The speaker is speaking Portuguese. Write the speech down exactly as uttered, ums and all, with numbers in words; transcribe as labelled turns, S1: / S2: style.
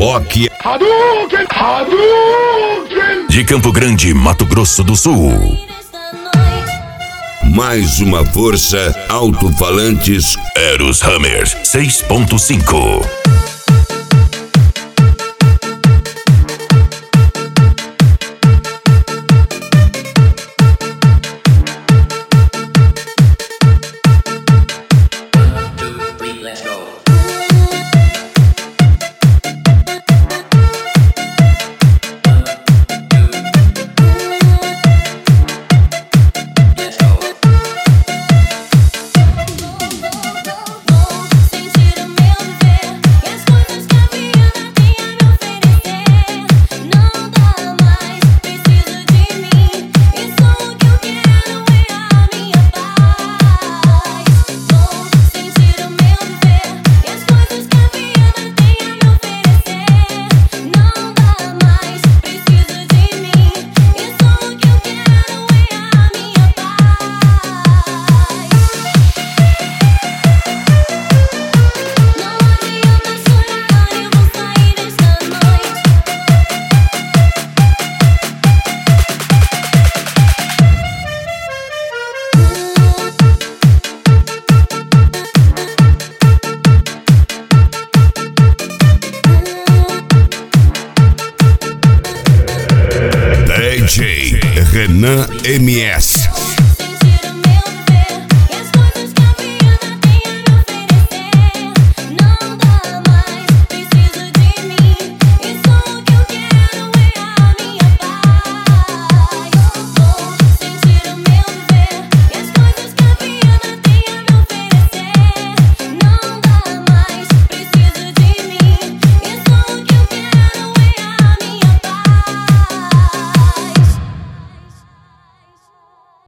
S1: Rock
S2: Hadouken! Hadouken!
S3: de Campo Grande, Mato Grosso do Sul.
S1: Mais uma força, alto-falantes
S3: Eros Hammer seis ponto cinco.
S1: D J Renan M S.